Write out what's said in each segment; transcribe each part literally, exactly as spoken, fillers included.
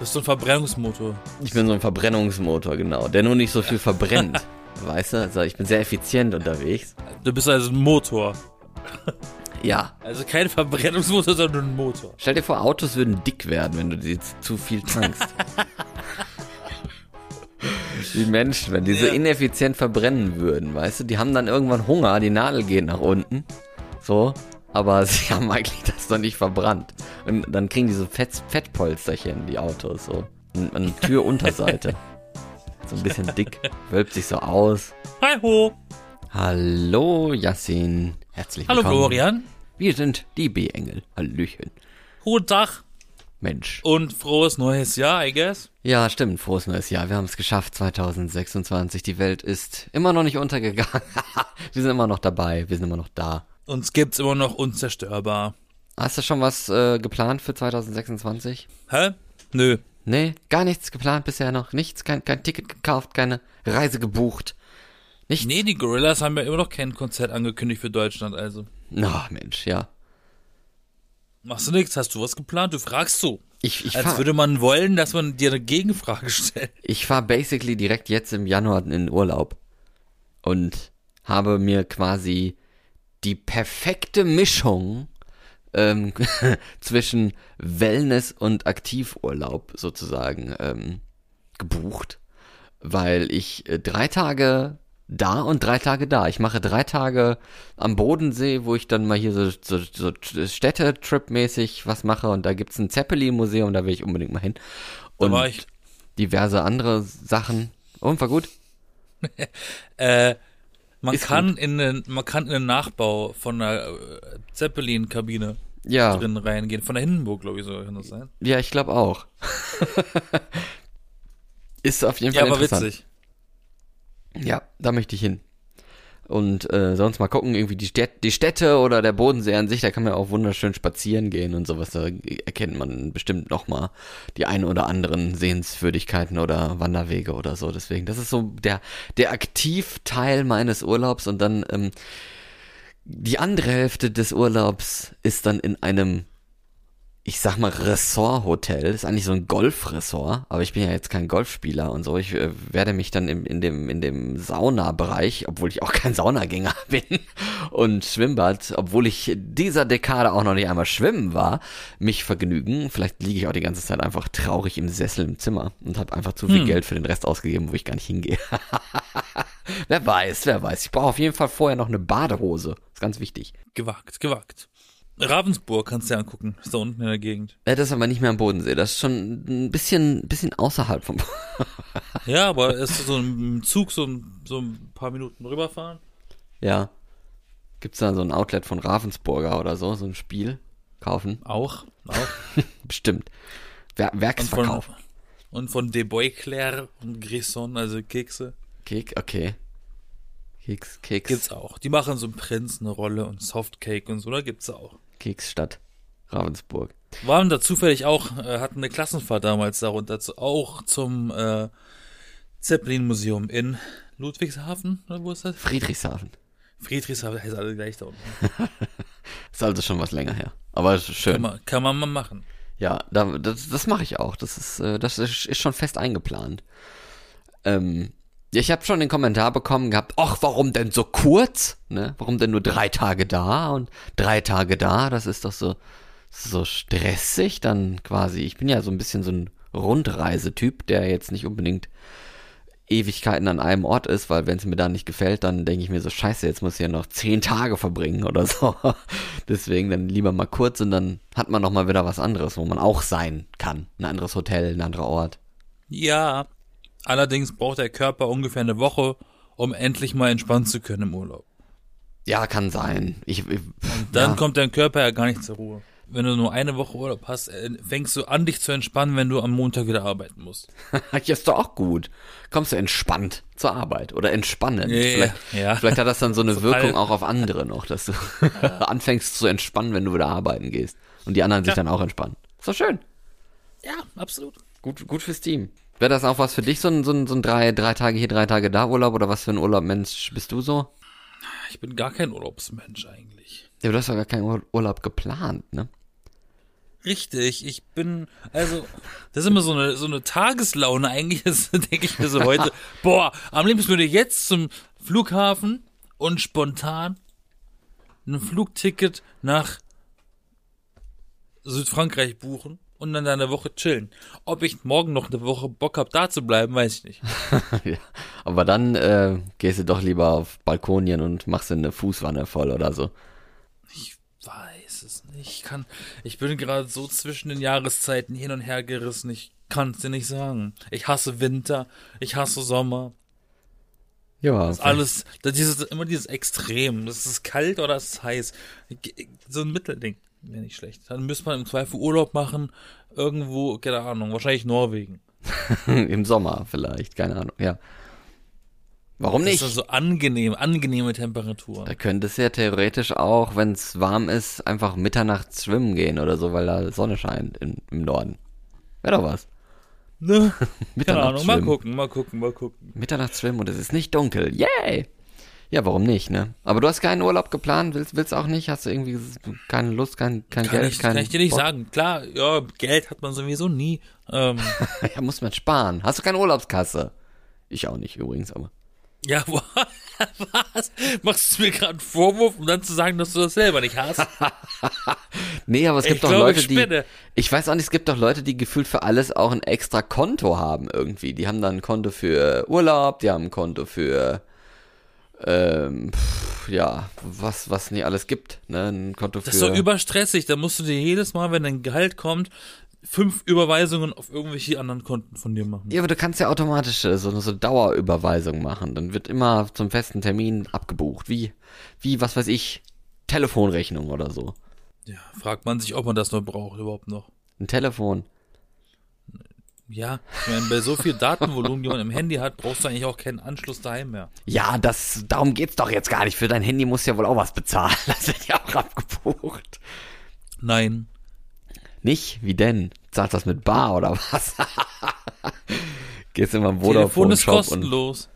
bist so ein Verbrennungsmotor. Ich bin so ein Verbrennungsmotor, genau, der nur nicht so viel verbrennt. Weißt du? Also ich bin sehr effizient unterwegs. Du bist also ein Motor. Ja. Also kein Verbrennungsmotor, sondern ein Motor. Stell dir vor, Autos würden dick werden, wenn du die zu viel tankst. Die Menschen, wenn die so ineffizient verbrennen würden, weißt du, die haben dann irgendwann Hunger, die Nadel geht nach unten. So. Aber sie haben eigentlich das noch nicht verbrannt. Und dann kriegen die so Fett, Fettpolsterchen, die Autos, so. An, an Türunterseite. So ein bisschen dick, wölbt sich so aus. Hi ho. Hallo Yassin, herzlich Hallo willkommen. Florian. Wir sind die B-Engel. Hallöchen. Guten Tag. Mensch. Und frohes neues Jahr, I guess. Ja, stimmt, frohes neues Jahr. Wir haben es geschafft, zwanzig sechsundzwanzig. Die Welt ist immer noch nicht untergegangen. Wir sind immer noch dabei, wir sind immer noch da. Uns gibt's immer noch unzerstörbar. Hast du schon was äh, geplant für zwanzig sechsundzwanzig? Hä? Nö. Nee, gar nichts geplant bisher noch. Nichts, kein, kein Ticket gekauft, keine Reise gebucht. Nichts. Nee, die Gorillas haben ja immer noch kein Konzert angekündigt für Deutschland, also. Na, Mensch, ja. Machst du nichts? Hast du was geplant? Du fragst so. Ich, ich Als fahr, würde man wollen, dass man dir eine Gegenfrage stellt. ich fahr basically direkt jetzt im Januar in den Urlaub. Und habe mir quasi die perfekte Mischung ähm, zwischen Wellness und Aktivurlaub sozusagen ähm, gebucht. Weil ich äh, drei Tage da und drei Tage da. Ich mache drei Tage am Bodensee, wo ich dann mal hier so, so, so Städtetrip-mäßig was mache, und da gibt's ein Zeppelin-Museum, da will ich unbedingt mal hin. Und Da war ich. diverse andere Sachen. Und war gut? Äh, man Ist kann in den, man kann in den Nachbau von einer äh, Zeppelin-Kabine Ja, drin reingehen. Von der Hindenburg, glaube ich, so kann das sein. ja, ich glaube auch. Ist auf jeden Ja, Fall aber interessant. witzig. Ja, da möchte ich hin. Und äh, sonst mal gucken, irgendwie die Städte, die Städte oder der Bodensee an sich, da kann man auch wunderschön spazieren gehen und sowas. Da erkennt man bestimmt nochmal die ein oder anderen Sehenswürdigkeiten oder Wanderwege oder so. Deswegen, das ist so der, der Aktivteil meines Urlaubs. Und dann ähm, die andere Hälfte des Urlaubs ist dann in einem, ich sag mal, Resort-Hotel. Ist eigentlich so ein Golfresort, aber ich bin ja jetzt kein Golfspieler und so. Ich äh, werde mich dann im, in dem, in dem Saunabereich, obwohl ich auch kein Saunagänger bin, und Schwimmbad, obwohl ich dieser Dekade auch noch nicht einmal schwimmen war, mich vergnügen. Vielleicht liege ich auch die ganze Zeit einfach traurig im Sessel im Zimmer und habe einfach zu viel Hm. Geld für den Rest ausgegeben, wo ich gar nicht hingehe. Wer weiß, wer weiß. Ich brauche auf jeden Fall vorher noch eine Badehose. Ist ganz wichtig. Gewagt, gewagt. Ravensburg kannst du dir angucken. Ist da unten in der Gegend. Ja, das ist aber nicht mehr am Bodensee. Das ist schon ein bisschen, bisschen außerhalb vom. Ja, aber ist so ein Zug, so ein, so ein paar Minuten rüberfahren. Ja. Gibt's da so ein Outlet von Ravensburger oder so, so ein Spiel? Kaufen? Auch, auch. Bestimmt. Wer Und Werksverkauf. von, und von De Boyclair und Grisson, also Kekse, Kek, okay. Keks, Keks. gibt's auch. Die machen so einen Prinz eine Rolle und Softcake und so, da gibt's auch. Keksstadt. Ravensburg. Waren da zufällig auch, äh, hatten eine Klassenfahrt damals darunter, zu, auch zum äh, Zeppelin-Museum in Ludwigshafen, oder wo ist das? Friedrichshafen. Friedrichshafen, heißt alle gleich da unten. Ist also schon was länger her. Aber es ist schön. Kann man, kann man mal machen. Ja, da, das, das mache ich auch. Das ist, äh, das ist, ist schon fest eingeplant. Ähm, ja, ich habe schon den Kommentar bekommen gehabt, ach, warum denn so kurz? Ne? Warum denn nur drei Tage da und drei Tage da? Das ist doch so, so stressig dann quasi. Ich bin ja so ein bisschen so ein Rundreisetyp, der jetzt nicht unbedingt Ewigkeiten an einem Ort ist, weil wenn es mir da nicht gefällt, dann denke ich mir so, scheiße, jetzt muss ich ja noch zehn Tage verbringen oder so. Deswegen dann lieber mal kurz, und dann hat man noch mal wieder was anderes, wo man auch sein kann. Ein anderes Hotel, ein anderer Ort. Ja, allerdings braucht der Körper ungefähr eine Woche, um endlich mal entspannen zu können im Urlaub. Ja, kann sein. Ich, ich, Dann ja. kommt dein Körper ja gar nicht zur Ruhe. Wenn du nur eine Woche Urlaub hast, äh, fängst du an, dich zu entspannen, wenn du am Montag wieder arbeiten musst. Ja, ist doch auch gut. Kommst du entspannt zur Arbeit oder entspannend. Ja, vielleicht, ja. vielleicht hat das dann so eine So Wirkung halb. auch auf andere noch, dass du anfängst zu entspannen, wenn du wieder arbeiten gehst. Und die anderen sich Ja. dann auch entspannen. Ist doch schön. Ja, absolut. Gut, gut fürs Team. Wäre das auch was für dich, so ein, so ein, so ein drei, drei Tage hier, drei Tage da Urlaub? Oder was für ein Urlaubmensch bist du so? Ich bin gar kein Urlaubsmensch eigentlich. Ja, aber du hast doch gar keinen Ur- Urlaub geplant, ne? Richtig, ich bin, also, das ist immer so eine, so eine Tageslaune. Eigentlich ist, denke ich mir so heute, boah, am liebsten würde ich jetzt zum Flughafen und spontan ein Flugticket nach Südfrankreich buchen und dann da eine Woche chillen. Ob ich morgen noch eine Woche Bock habe, da zu bleiben, weiß ich nicht. Ja, aber dann äh, gehst du doch lieber auf Balkonien und machst dir eine Fußwanne voll oder so. Ich weiß es nicht. Ich kann, ich bin gerade so zwischen den Jahreszeiten hin und her gerissen. Ich kann es dir nicht sagen. Ich hasse Winter, ich hasse Sommer. Ja, Das ist alles, das ist immer dieses Extrem. Das ist kalt oder es ist heiß. So ein Mittelding wäre nicht schlecht. Dann müsste man im Zweifel Urlaub machen, irgendwo, keine Ahnung, wahrscheinlich Norwegen. im Sommer vielleicht, keine Ahnung, ja. Warum nicht? Das ist so angenehm, angenehme Temperaturen. Da könntest du ja theoretisch auch, wenn es warm ist, einfach mitternachts schwimmen gehen oder so, weil da Sonne scheint in, im Norden. Wäre doch was. Ne? Keine Mitternachts Ahnung, mal schwimmen. gucken, mal gucken, mal gucken. Mitternachts schwimmen und es ist nicht dunkel. Yay! Ja, warum nicht, ne? Aber du hast keinen Urlaub geplant, willst willst auch nicht? Hast du irgendwie keine Lust, kein, kein Kann Geld, ich, kein kann ich dir nicht Bock? sagen. Klar, ja, Geld hat man sowieso nie. Ähm, Ja, muss man sparen. Hast du keine Urlaubskasse? Ich auch nicht übrigens, aber. ja, was? Machst du mir gerade einen Vorwurf, um dann zu sagen, dass du das selber nicht hast? Nee, aber es gibt Ich doch glaube, Leute, ich die. spinne. Ich weiß auch nicht, es gibt doch Leute, die gefühlt für alles auch ein extra Konto haben irgendwie. Die haben dann ein Konto für Urlaub, die haben ein Konto für ähm, pff, ja, was, was nicht alles gibt, ne? Ein Konto für. Das ist doch überstressig. Da musst du dir jedes Mal, wenn dein Gehalt kommt, fünf Überweisungen auf irgendwelche anderen Konten von dir machen. Ja, aber du kannst ja automatisch äh, so so Dauerüberweisung machen. Dann wird immer zum festen Termin abgebucht. Wie, wie, was weiß ich, Telefonrechnung oder so. Ja, fragt man sich, ob man das noch braucht, überhaupt noch. Ein Telefon. Ja, ich meine, bei so viel Datenvolumen, die man im Handy hat, brauchst du eigentlich auch keinen Anschluss daheim mehr. Ja, das, darum geht's doch jetzt gar nicht. Für dein Handy musst du ja wohl auch was bezahlen. Das wird ja auch abgebucht. Nein. Nicht? Wie denn? Zahlst du das mit Bar oder was? Gehst immer im Telefon ist Vodafone-Shop und kostenlos.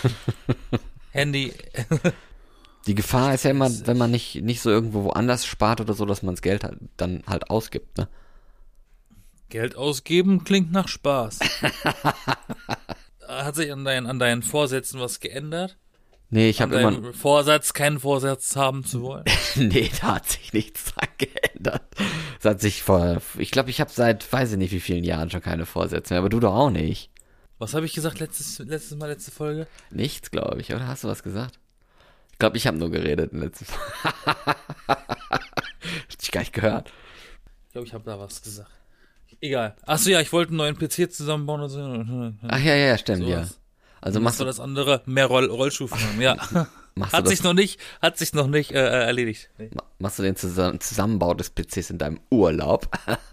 Handy. die Gefahr ist ja immer, wenn man nicht, nicht so irgendwo woanders spart oder so, dass man das Geld halt, dann halt ausgibt, ne? Geld ausgeben klingt nach Spaß. Hat sich an deinen, an deinen Vorsätzen was geändert? Nee, ich An habe immer, deinem Vorsatz, keinen Vorsatz haben zu wollen? nee, da hat sich nichts dran geändert. Das hat sich vor, ich glaube, ich habe seit, weiß ich nicht wie vielen Jahren schon keine Vorsätze mehr, aber du doch auch nicht. Was habe ich gesagt letztes, letztes Mal, letzte Folge? Nichts, glaube ich, oder? Hast du was gesagt? Ich glaube, ich habe nur geredet in letzter Folge. Hab ich gar nicht gehört. Ich glaube, ich habe da was gesagt. Egal. Achso, ja, ich wollte einen neuen P C zusammenbauen und so. Ach ja, ja, stimmt, So ja. was. Also Was machst war du, das andere? Mehr Roll Rollstufen haben, ja. machst du Hat das, sich noch nicht, hat sich noch nicht äh, erledigt. Nee. ma- machst du den Zusammen Zusammenbau des P Cs in deinem Urlaub?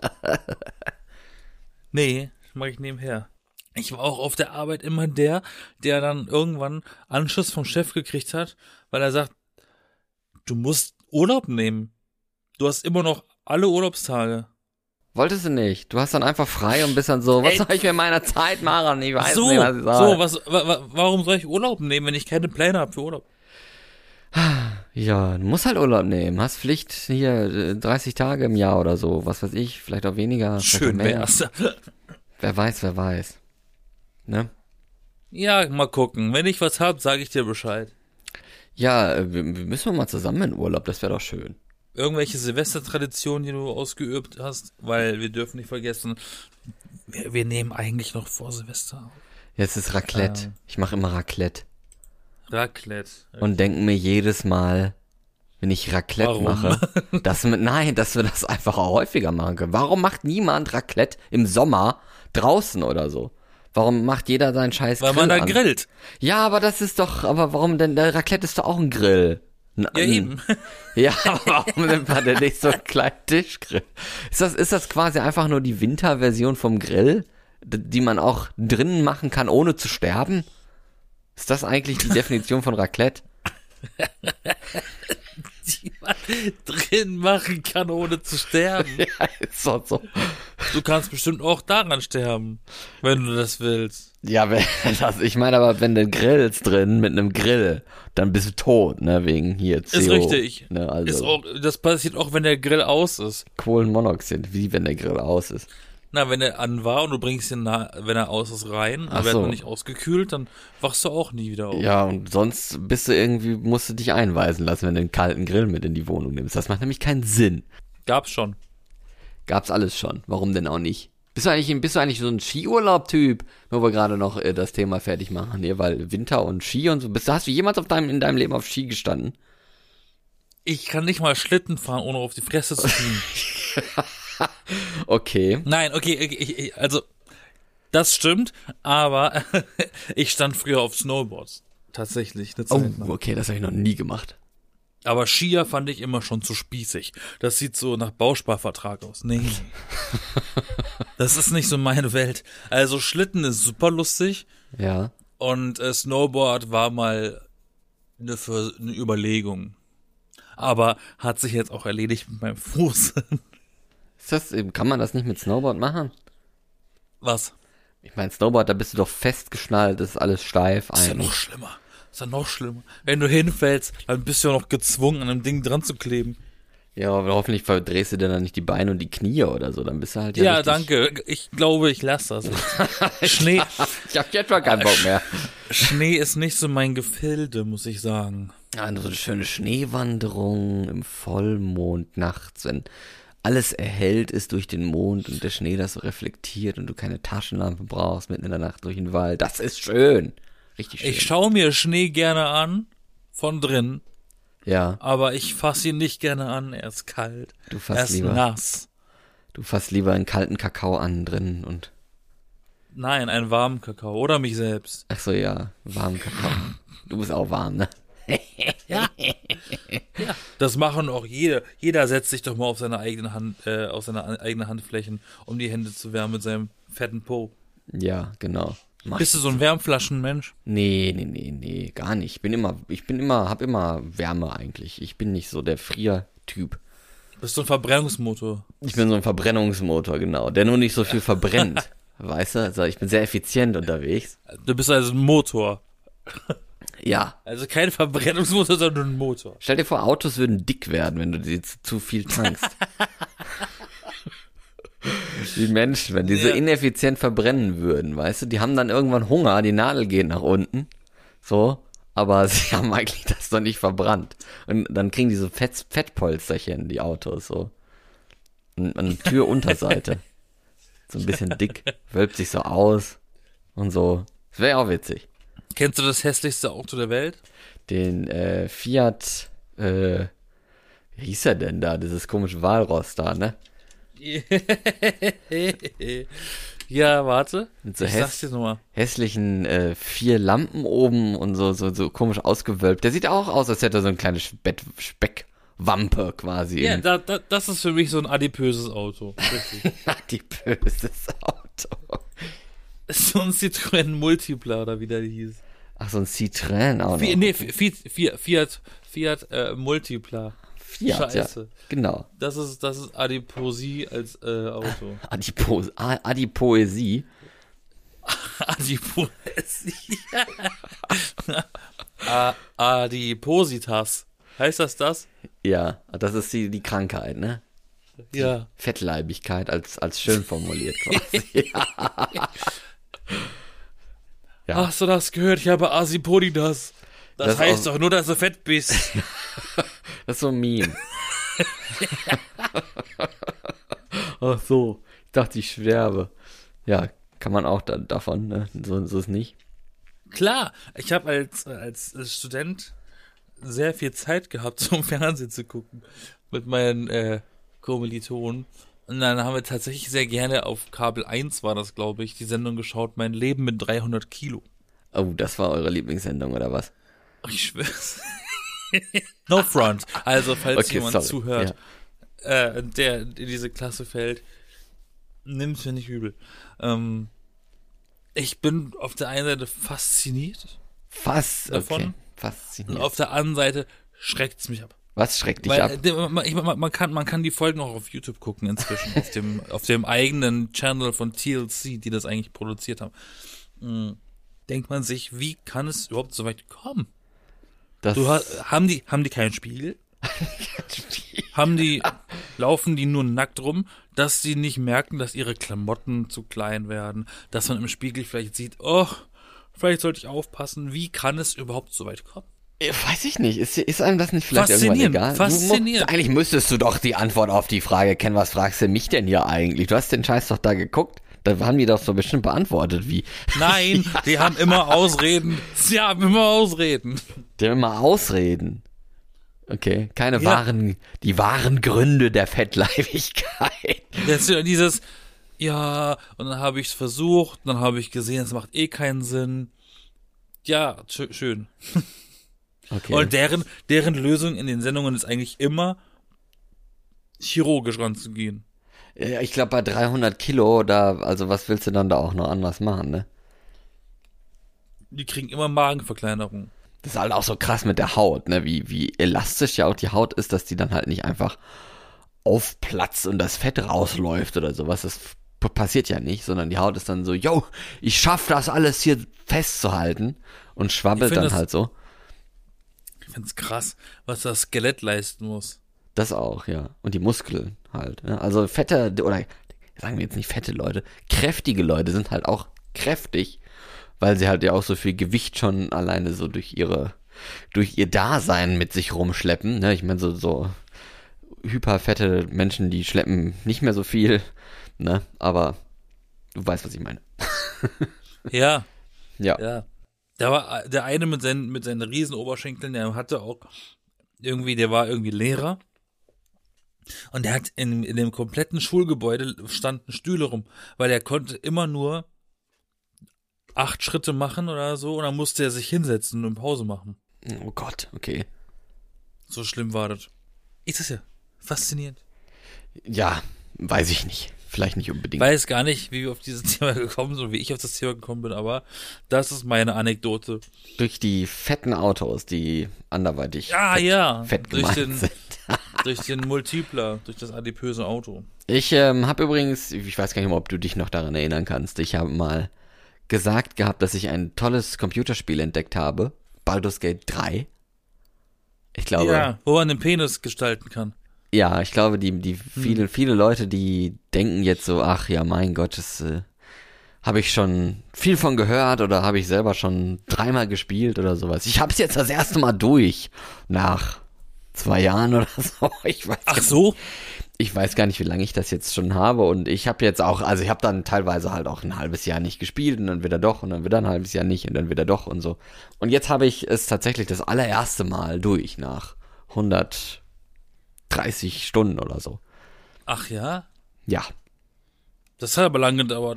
Nee, mache ich nebenher. Ich war auch auf der Arbeit immer der, der dann irgendwann Anschiss vom Chef gekriegt hat, weil er sagt, du musst Urlaub nehmen. Du hast immer noch alle Urlaubstage. Wolltest du nicht? Du hast dann einfach frei und bist dann so, was Ey. soll ich mit meiner Zeit machen? Ich weiß So, nicht, was ich soll. so, was, wa, wa, warum soll ich Urlaub nehmen, wenn ich keine Pläne habe für Urlaub? Ja, du musst halt Urlaub nehmen. Hast Pflicht hier äh, dreißig Tage im Jahr oder so. Was weiß ich, vielleicht auch weniger. vielleicht Schön auch mehr. wär's. Wer weiß, wer weiß. Ne? Ja, mal gucken. Wenn ich was hab, sage ich dir Bescheid. Ja, äh, wir, wir müssen mal zusammen in Urlaub, das wäre doch schön. Irgendwelche Silvestertraditionen, die du ausgeübt hast, weil wir dürfen nicht vergessen, wir, wir nehmen eigentlich noch vor Silvester Jetzt ist Raclette. Ähm. Ich mache immer Raclette. Raclette. Und denke mir jedes Mal, wenn ich Raclette Warum? mache, dass wir, nein, dass wir das einfach auch häufiger machen können. Warum macht niemand Raclette im Sommer draußen oder so? Warum macht jeder seinen scheiß Weil Grill man da an? grillt. Ja, aber das ist doch, aber warum denn, der Raclette ist doch auch ein Grill. Ein, Ja, eben. Ja, aber warum nimmt man denn nicht so einen kleinen Tischgrill? Ist das, ist das quasi einfach nur die Winterversion vom Grill, d- die man auch drinnen machen kann, ohne zu sterben? Ist das eigentlich die Definition von Raclette? die man drin machen kann, ohne zu sterben. Ja, ist doch so. Du kannst bestimmt auch daran sterben, wenn du das willst. Ja, wenn das, ich meine aber, wenn du grillst drin mit einem Grill, dann bist du tot, ne, wegen hier C O. Ist richtig. Ne, also Ist auch, das passiert auch, wenn der Grill aus ist. Kohlenmonoxid, wie wenn der Grill aus ist. Na, wenn er an war und du bringst ihn, na, wenn er aus ist, rein, Ach aber er so. hat noch nicht ausgekühlt, dann wachst du auch nie wieder auf. Ja, und sonst bist du irgendwie, musst du dich einweisen lassen, wenn du einen kalten Grill mit in die Wohnung nimmst. Das macht nämlich keinen Sinn. Gab's schon. Gab's alles schon. Warum denn auch nicht? Bist du eigentlich, bist du eigentlich so ein Skiurlaub-Typ? Nur wir gerade noch äh, das Thema fertig machen hier, weil Winter und Ski und so. Bist, hast du jemals auf deinem, in deinem Leben auf Ski gestanden? Ich kann nicht mal Schlitten fahren, ohne auf die Fresse zu fliegen. Okay. Nein, okay, okay ich, ich, also das stimmt, aber ich stand früher auf Snowboards. Tatsächlich, eine Oh, Zeit lang. okay, das habe ich noch nie gemacht. Aber Skier fand ich immer schon zu spießig. Das sieht so nach Bausparvertrag aus. Nee. Das ist nicht so meine Welt. Also Schlitten ist super lustig Ja. und äh, Snowboard war mal eine, für, eine Überlegung. Aber hat sich jetzt auch erledigt mit meinem Fuß. Ist das, kann man das nicht mit Snowboard machen? Was? Ich meine, Snowboard, da bist du doch festgeschnallt, das ist alles steif Das ist ja eigentlich. noch schlimmer. Das ist ja noch schlimmer. Wenn du hinfällst, dann bist du ja noch gezwungen, an einem Ding dran zu kleben. Ja, aber hoffentlich verdrehst du dir dann nicht die Beine und die Knie oder so, dann bist du halt ja Ja, richtig- danke. Ich glaube, ich lasse das. Schnee, Ich hab jetzt schon keinen Bock mehr. Schnee ist nicht so mein Gefilde, muss ich sagen. Ja, so eine schöne Schneewanderung im Vollmond nachts, wenn alles erhellt ist durch den Mond und der Schnee das so reflektiert und du keine Taschenlampe brauchst mitten in der Nacht durch den Wald. Das ist schön. Richtig schön. Ich schaue mir Schnee gerne an, von drin, ja, aber ich fasse ihn nicht gerne an, er ist kalt. du Er fasst ist lieber, nass. du fasst lieber einen kalten Kakao an drin und, Nein, einen warmen Kakao oder mich selbst. ach so, ja, warmen Kakao. Du bist auch warm, ne? Ja. Ja. Das machen auch jeder. Jeder setzt sich doch mal auf seine eigene Hand, äh, auf seine eigene Handflächen, um die Hände zu wärmen mit seinem fetten Po. Ja, genau. Mach Bist du so ein Wärmflaschenmensch? Nee, nee, nee, nee, gar nicht. Ich bin immer, ich bin immer, hab immer Wärme eigentlich. Ich bin nicht so der Friertyp. Bist du ein Verbrennungsmotor? Ich bin so ein Verbrennungsmotor, genau, der nur nicht so viel verbrennt. Weißt du? Also ich bin sehr effizient unterwegs. Du bist also ein Motor. Ja. Also kein Verbrennungsmotor, sondern ein Motor. Stell dir vor, Autos würden dick werden, wenn du die zu, zu viel tankst. Die Menschen, wenn die so Ja. ineffizient verbrennen würden, weißt du, die haben dann irgendwann Hunger, die Nadel geht nach unten, so, aber sie haben eigentlich das noch nicht verbrannt. Und dann kriegen die so Fett, Fettpolsterchen, die Autos, so. Und an der Türunterseite. So ein bisschen dick, wölbt sich so aus und so. Das wäre auch witzig. Kennst du das hässlichste Auto der Welt? Den äh, Fiat, äh, wie hieß er denn da, dieses komische Walross da, ne? Ja, warte. Mit so ich häss- sag's dir nochmal. hässlichen äh, vier Lampen oben und so, so, so komisch ausgewölbt. Der sieht auch aus, als hätte er so ein kleines Speck, Speckwampe quasi. Ja, im- da, da, das ist für mich so ein adipöses Auto. Richtig. Die böses Auto. So ein Citroën Multipla oder wie der hieß. Ach, so ein Citroën auch noch. Fi- nee, Fiat, Fiat, Fiat, Fiat äh, Multipla. Fiat, Scheiße. ja. Genau. Das ist, das ist Adiposie als äh, Auto. Adipo A- Adipoesie. Adiposie. A- Adipositas. Heißt das das? Ja, das ist die, die Krankheit, ne? Ja. Fettleibigkeit als, als schön formuliert quasi. Ja. Hast du das gehört? Ich habe Asipodidas. Das, Das heißt auch- doch nur, dass du fett bist. Das ist so ein Meme. Ach so, ich dachte, ich sterbe. Ja, kann man auch da, davon, ne? So, so ist nicht. Klar, ich habe als, als Student sehr viel Zeit gehabt, um Fernsehen zu gucken. Mit meinen äh, Kommilitonen. Und dann haben wir tatsächlich sehr gerne auf Kabel eins war das, glaube ich, die Sendung geschaut, Mein Leben mit dreihundert Kilo. Oh, das war eure Lieblingssendung, oder was? Ach, ich schwör's. No front. Also, falls Okay, jemand sorry. zuhört, äh, der in diese Klasse fällt, nimm's mir nicht übel. Ähm, ich bin auf der einen Seite fasziniert Fast, davon. okay. faszinierend. Und auf der anderen Seite schreckt's mich ab. Was schreckt dich Weil, ab? äh, man, ich, man, man, kann, man kann die Folgen auch auf YouTube gucken inzwischen, auf dem, auf dem eigenen Channel von T L C, die das eigentlich produziert haben. Mhm. Denkt man sich, wie kann es überhaupt so weit kommen? Das Du, haben die, haben die keinen Spiegel? haben die, laufen die nur nackt rum, dass sie nicht merken, dass ihre Klamotten zu klein werden, dass man im Spiegel vielleicht sieht, oh, vielleicht sollte ich aufpassen, wie kann es überhaupt so weit kommen? Weiß ich nicht. Ist, ist einem das nicht vielleicht irgendwann egal? Faszinierend. Du, eigentlich müsstest du doch die Antwort auf die Frage kennen, was fragst du mich denn hier eigentlich? Du hast den Scheiß doch da geguckt. Da haben die doch so bestimmt beantwortet, wie. Nein, ja. Die haben immer Ausreden. Sie haben immer Ausreden. Die haben immer Ausreden. Okay, keine ja. wahren, die wahren Gründe der Fettleibigkeit. Das ist dieses, ja, und dann habe ich es versucht, dann habe ich gesehen, es macht eh keinen Sinn. Ja, sch- schön. Okay. Und deren, deren Lösung in den Sendungen ist eigentlich immer, chirurgisch ranzugehen. Ja, ich glaube, bei dreihundert Kilo, da, also was willst du dann da auch noch anders machen, ne? Die kriegen immer Magenverkleinerung. Das ist halt auch so krass mit der Haut, ne? Wie, wie elastisch ja auch die Haut ist, dass die dann halt nicht einfach aufplatzt und das Fett rausläuft oder sowas. Das p- passiert ja nicht, sondern die Haut ist dann so, yo, ich schaff das alles hier festzuhalten und schwabbelt dann das, halt so. Ich find's krass, was das Skelett leisten muss. Das auch, ja. Und die Muskeln halt. Ne? Also fette, oder sagen wir jetzt nicht fette Leute, kräftige Leute sind halt auch kräftig, weil sie halt ja auch so viel Gewicht schon alleine so durch ihre, durch ihr Dasein mit sich rumschleppen. Ne? Ich meine, so, so hyperfette Menschen, die schleppen nicht mehr so viel, ne? Aber du weißt, was ich meine. Ja. Ja. Ja. Da war der eine mit seinen, mit seinen riesen Oberschenkeln, der hatte auch irgendwie, der war irgendwie Lehrer. Und der hat in, in dem kompletten Schulgebäude standen Stühle rum, weil er konnte immer nur acht Schritte machen oder so und dann musste er sich hinsetzen und Pause machen. Oh Gott, okay. So schlimm war das. Ist das ja faszinierend. Ja, weiß ich nicht. Vielleicht nicht unbedingt. Ich weiß gar nicht, wie wir auf dieses Thema gekommen sind und wie ich auf das Thema gekommen bin, aber das ist meine Anekdote. Durch die fetten Autos, die anderweitig Ja, fett, ja. fett Durch gemeint den, sind. durch den Multipler, durch das adipöse Auto. Ich ähm, habe übrigens, ich weiß gar nicht mehr, ob du dich noch daran erinnern kannst, ich habe mal gesagt gehabt, dass ich ein tolles Computerspiel entdeckt habe. Baldur's Gate drei. Ich glaube. Ja, wo man den Penis gestalten kann. Ja, ich glaube, die, die viele, viele Leute, die denken jetzt so, ach ja, mein Gott, das äh, habe ich schon viel von gehört oder habe ich selber schon dreimal gespielt oder sowas. Ich habe es jetzt das erste Mal durch. Nach zwei Jahren oder so. Ich weiß Ach gar so? nicht, ich weiß gar nicht, wie lange ich das jetzt schon habe. Und ich habe jetzt auch, also ich habe dann teilweise halt auch ein halbes Jahr nicht gespielt und dann wieder doch und dann wieder ein halbes Jahr nicht und dann wieder doch und so. Und jetzt habe ich es tatsächlich das allererste Mal durch nach hundertdreißig Stunden oder so. Ach ja? Ja. Das hat aber lange gedauert.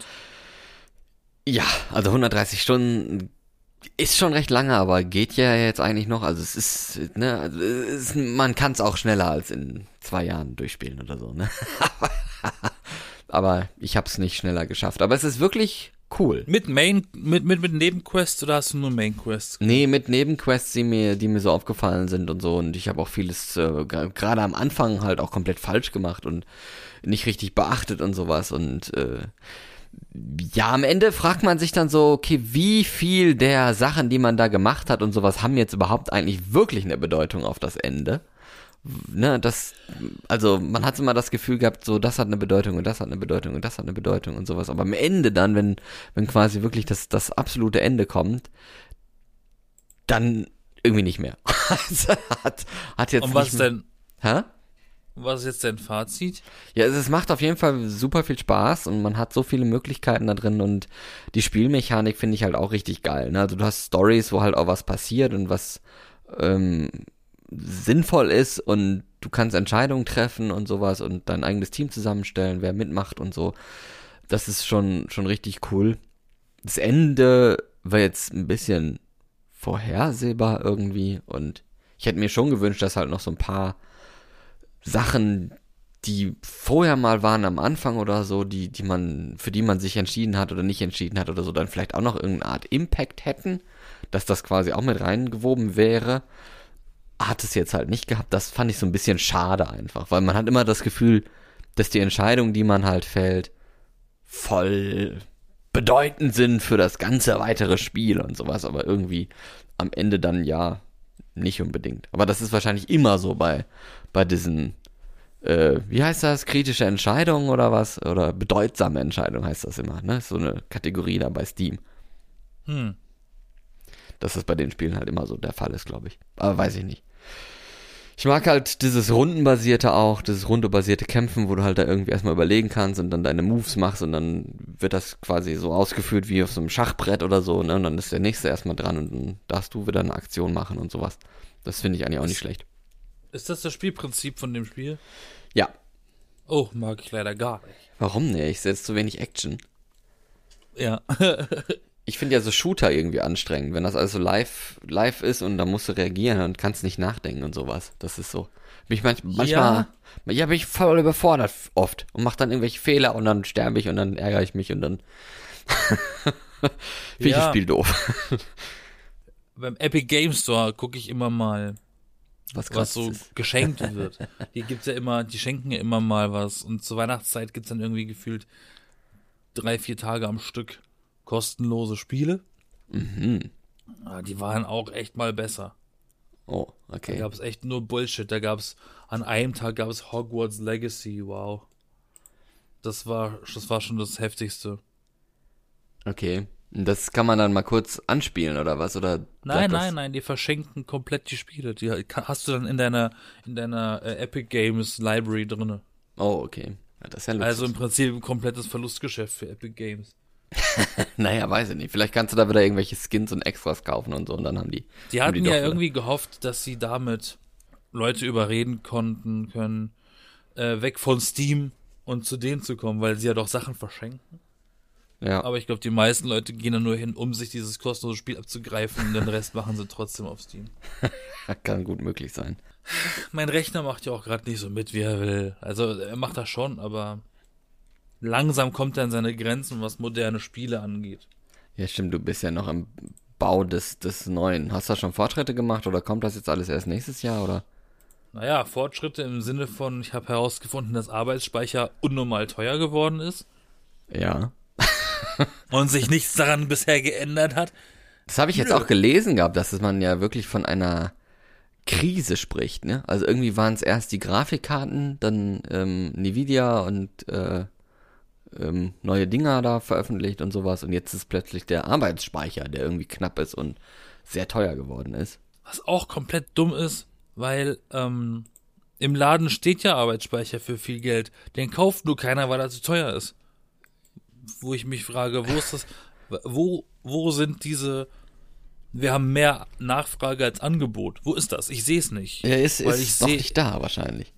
Ja, also hundertdreißig Stunden ist schon recht lange, aber geht ja jetzt eigentlich noch. Also es ist, ne, also es ist, man kann es auch schneller als in zwei Jahren durchspielen oder so, ne. Aber ich habe es nicht schneller geschafft. Aber es ist wirklich cool. Mit Main, mit, mit, mit Nebenquests oder hast du nur Mainquests? Nee, mit Nebenquests, die mir, die mir so aufgefallen sind und so. Und ich habe auch vieles äh, gerade am Anfang halt auch komplett falsch gemacht und nicht richtig beachtet und sowas. Und äh, ja, am Ende fragt man sich dann so, okay, wie viel der Sachen, die man da gemacht hat und sowas, haben jetzt überhaupt eigentlich wirklich eine Bedeutung auf das Ende? Ne, das, also man hat immer das Gefühl gehabt, so das hat eine Bedeutung und das hat eine Bedeutung und das hat eine Bedeutung und sowas. Aber am Ende dann, wenn, wenn quasi wirklich das, das absolute Ende kommt, dann irgendwie nicht mehr. hat, hat jetzt Und was nicht mehr, denn? Hä? Was ist jetzt dein Fazit? Ja, es, es macht auf jeden Fall super viel Spaß und man hat so viele Möglichkeiten da drin und die Spielmechanik finde ich halt auch richtig geil. Ne? Also du hast Stories, wo halt auch was passiert und was ähm, sinnvoll ist und du kannst Entscheidungen treffen und sowas und dein eigenes Team zusammenstellen, wer mitmacht und so. Das ist schon, schon richtig cool. Das Ende war jetzt ein bisschen vorhersehbar irgendwie und ich hätte mir schon gewünscht, dass halt noch so ein paar Sachen, die vorher mal waren am Anfang oder so, die, die man, für die man sich entschieden hat oder nicht entschieden hat oder so, dann vielleicht auch noch irgendeine Art Impact hätten. dass das quasi auch mit reingewoben wäre. Hat es jetzt halt nicht gehabt. Das fand ich so ein bisschen schade einfach, weil man hat immer das Gefühl, dass die Entscheidungen, die man halt fällt, voll bedeutend sind für das ganze weitere Spiel und sowas, aber irgendwie am Ende dann ja nicht unbedingt. Aber das ist wahrscheinlich immer so bei, bei diesen, äh, wie heißt das, kritische Entscheidungen oder was? Oder bedeutsame Entscheidungen heißt das immer, ne? So eine Kategorie da bei Steam. Hm. Dass das bei den Spielen halt immer so der Fall ist, glaube ich. Aber weiß ich nicht. Ich mag halt dieses Rundenbasierte auch, dieses rundebasierte Kämpfen, wo du halt da irgendwie erstmal überlegen kannst und dann deine Moves machst und dann wird das quasi so ausgeführt wie auf so einem Schachbrett oder so, ne? Und dann ist der Nächste erstmal dran und dann darfst du wieder eine Aktion machen und sowas. Das finde ich eigentlich auch nicht schlecht. Ist das das Spielprinzip von dem Spiel? Ja. Oh, mag ich leider gar nicht. Warum nicht? Ich setze zu wenig Action. Ja. Ich finde ja so Shooter irgendwie anstrengend, wenn das alles so live, live ist und da musst du reagieren und kannst nicht nachdenken und sowas. Das ist so. Bin ich manch, manchmal, ja. ja, bin ich voll überfordert oft und mach dann irgendwelche Fehler und dann sterbe ich und dann ärgere ich mich und dann finde ich Ja. das Spiel doof. Beim Epic Game Store gucke ich immer mal, Was, was so ist. geschenkt wird. Hier gibt's ja immer, die schenken ja immer mal was und zur Weihnachtszeit gibt's dann irgendwie gefühlt drei, vier Tage am Stück kostenlose Spiele. Mhm. Ja, die waren auch echt mal besser. Oh, Da okay. gab's echt nur Bullshit. Da gab's, an einem Tag gab's Hogwarts Legacy, wow. Das war, das war schon das Heftigste. Okay. Und das kann man dann mal kurz anspielen oder was? Oder Nein, bleibt das- nein, nein, die verschenken komplett die Spiele. Die hast du dann in deiner, in deiner äh, Epic Games Library drinne. Oh, okay. Ja, das ist ja Luxus. Also im Prinzip ein komplettes Verlustgeschäft für Epic Games. Naja, weiß ich nicht. Vielleicht kannst du da wieder irgendwelche Skins und Extras kaufen und so und dann haben die. Die haben hatten die ja doch wieder. irgendwie gehofft, dass sie damit Leute überreden konnten können, äh, weg von Steam und zu denen zu kommen, weil sie ja doch Sachen verschenken. Ja. Aber ich glaube, die meisten Leute gehen da nur hin, um sich dieses kostenlose Spiel abzugreifen und den Rest machen sie trotzdem auf Steam. Kann gut möglich sein. Mein Rechner macht ja auch gerade nicht so mit, wie er will. Also er macht das schon, aber langsam kommt er an seine Grenzen, was moderne Spiele angeht. Ja, stimmt, du bist ja noch im Bau des, des Neuen. Hast du da schon Fortschritte gemacht oder kommt das jetzt alles erst nächstes Jahr oder? Naja, Fortschritte im Sinne von, ich habe herausgefunden, dass Arbeitsspeicher unnormal teuer geworden ist Ja. und sich nichts daran bisher geändert hat. Das habe ich jetzt Nö. auch gelesen gehabt, dass man ja wirklich von einer Krise spricht, ne? Also irgendwie waren es erst die Grafikkarten, dann ähm, Nvidia und äh, ähm, neue Dinger da veröffentlicht und sowas und jetzt ist plötzlich der Arbeitsspeicher, der irgendwie knapp ist und sehr teuer geworden ist. Was auch komplett dumm ist, weil ähm, im Laden steht ja Arbeitsspeicher für viel Geld. Den kauft nur keiner, weil er zu teuer ist. Wo ich mich frage, wo ist das, wo, wo sind diese, wir haben mehr Nachfrage als Angebot. Wo ist das? Ich sehe es nicht. Er ist, weil ist ich noch seh- nicht da wahrscheinlich.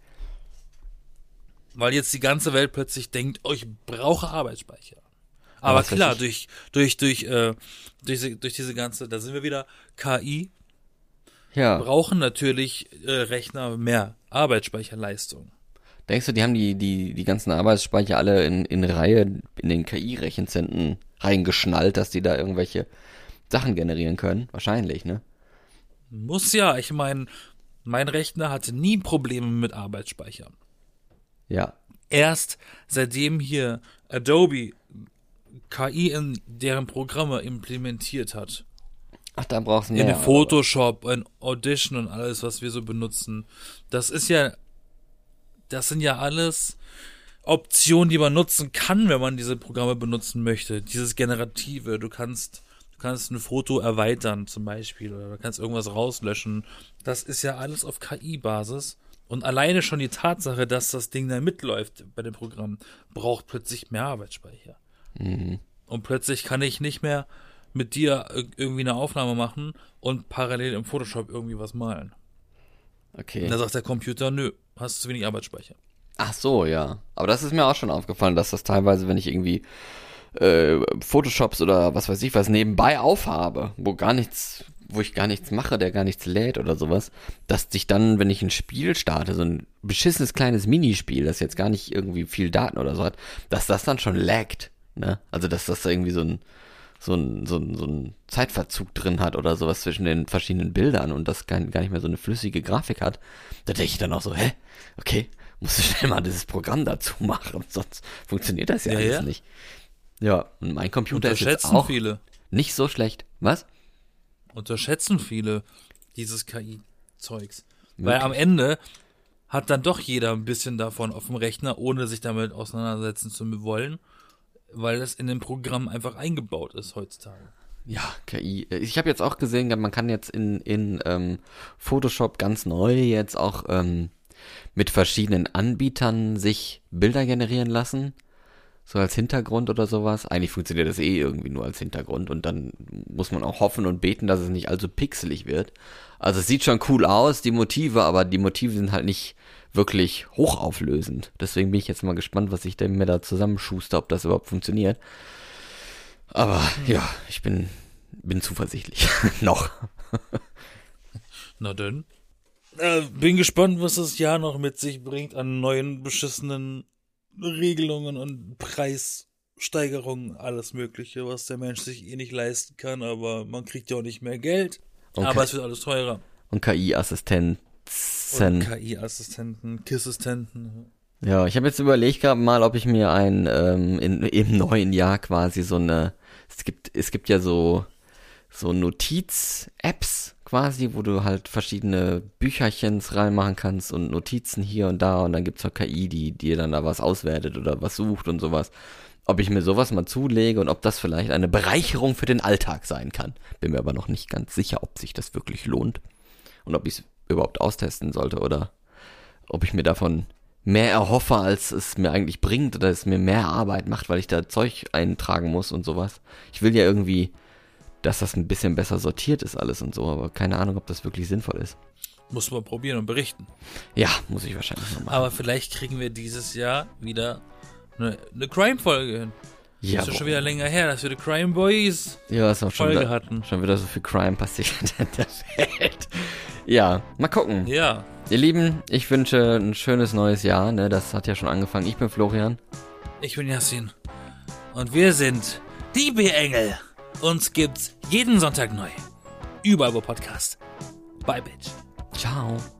Weil jetzt die ganze Welt plötzlich denkt, oh, ich brauche Arbeitsspeicher. Aber was klar, weiß durch, durch, durch, äh, durch, diese- durch diese ganze, da sind wir wieder, K I, Ja. brauchen natürlich äh, Rechner mehr Arbeitsspeicherleistung. Denkst du, die haben die, die, die ganzen Arbeitsspeicher alle in, in Reihe in den K I-Rechenzentren reingeschnallt, dass die da irgendwelche Sachen generieren können? Wahrscheinlich, ne? Muss ja, ich meine, mein Rechner hatte nie Probleme mit Arbeitsspeicher. Ja. Erst seitdem hier Adobe K I in deren Programme implementiert hat. Ach, da brauchst du In mehr. den Photoshop, in Audition und alles, was wir so benutzen. Das ist ja, das sind ja alles Optionen, die man nutzen kann, wenn man diese Programme benutzen möchte. Dieses Generative. Du kannst, du kannst ein Foto erweitern zum Beispiel oder du kannst irgendwas rauslöschen. Das ist ja alles auf K I-Basis. Und alleine schon die Tatsache, dass das Ding da mitläuft bei dem Programm, braucht plötzlich mehr Arbeitsspeicher. Mhm. Und plötzlich kann ich nicht mehr mit dir ir- irgendwie eine Aufnahme machen und parallel im Photoshop irgendwie was malen. Okay. Und da sagt der Computer, nö, hast zu wenig Arbeitsspeicher. Ach so, ja. Aber das ist mir auch schon aufgefallen, dass das teilweise, wenn ich irgendwie äh, Photoshops oder was weiß ich was nebenbei aufhabe, wo gar nichts, wo ich gar nichts mache, der gar nichts lädt oder sowas, dass sich dann, wenn ich ein Spiel starte, so ein beschissenes kleines Minispiel, das jetzt gar nicht irgendwie viel Daten oder so hat, dass das dann schon laggt, ne? Also dass das irgendwie so ein so ein, so ein, so ein Zeitverzug drin hat oder sowas zwischen den verschiedenen Bildern und das gar, gar nicht mehr so eine flüssige Grafik hat, da denke ich dann auch so, hä? Okay, musst du schnell mal dieses Programm dazu machen, sonst funktioniert das ja, Ja, alles ja. nicht. Ja, und mein Computer ist jetzt Unterschätzen auch viele. nicht so schlecht. Was? Unterschätzen viele dieses K I-Zeugs. Weil Wirklich? am Ende hat dann doch jeder ein bisschen davon auf dem Rechner, ohne sich damit auseinandersetzen zu wollen, weil das in dem Programm einfach eingebaut ist heutzutage. Ja, K I. Ich habe jetzt auch gesehen, man kann jetzt in, in ähm, Photoshop ganz neu jetzt auch ähm, mit verschiedenen Anbietern sich Bilder generieren lassen. So als Hintergrund oder sowas. Eigentlich funktioniert das eh irgendwie nur als Hintergrund und dann muss man auch hoffen und beten, dass es nicht allzu pixelig wird. Also es sieht schon cool aus, die Motive, aber die Motive sind halt nicht wirklich hochauflösend. Deswegen bin ich jetzt mal gespannt, was ich denn mir da zusammenschuster, ob das überhaupt funktioniert. Aber ja, ich bin, bin zuversichtlich. Noch. Na denn. Äh, bin gespannt, was das Jahr noch mit sich bringt an neuen beschissenen Regelungen und Preissteigerungen, alles Mögliche, was der Mensch sich eh nicht leisten kann, aber man kriegt ja auch nicht mehr Geld. Okay. Aber es wird alles teurer. Und K I-Assistenzen. Und K I-Assistenten, Kiss-Assistenten. Ja, ich habe jetzt überlegt gehabt mal, ob ich mir ein ähm, in, im neuen Jahr quasi so eine, es gibt es gibt ja so so Notiz-Apps quasi, wo du halt verschiedene Bücherchens reinmachen kannst und Notizen hier und da und dann gibt's auch K I, die dir dann da was auswertet oder was sucht und sowas. Ob ich mir sowas mal zulege und ob das vielleicht eine Bereicherung für den Alltag sein kann. Bin mir aber noch nicht ganz sicher, ob sich das wirklich lohnt und ob ich es überhaupt austesten sollte oder ob ich mir davon mehr erhoffe, als es mir eigentlich bringt oder es mir mehr Arbeit macht, weil ich da Zeug eintragen muss und sowas. Ich will ja irgendwie, dass das ein bisschen besser sortiert ist alles und so, aber keine Ahnung, ob das wirklich sinnvoll ist. Muss man probieren und berichten. Ja, muss ich wahrscheinlich noch machen. Aber vielleicht kriegen wir dieses Jahr wieder eine, eine Crime-Folge hin. Ja, ist ja schon wieder länger her, dass wir die Crime Boys ja, ist auch schon Folge wieder, hatten. schon wieder so viel Crime passiert in der Welt. Ja, mal gucken. Ja, Ihr Lieben, ich wünsche ein schönes neues Jahr, ne? Das hat ja schon angefangen. Ich bin Florian. ich bin Yassin. Und wir sind die B-Engel. Uns gibt's jeden Sonntag neu. Überall wo Podcast. Bye, Bitch. Ciao.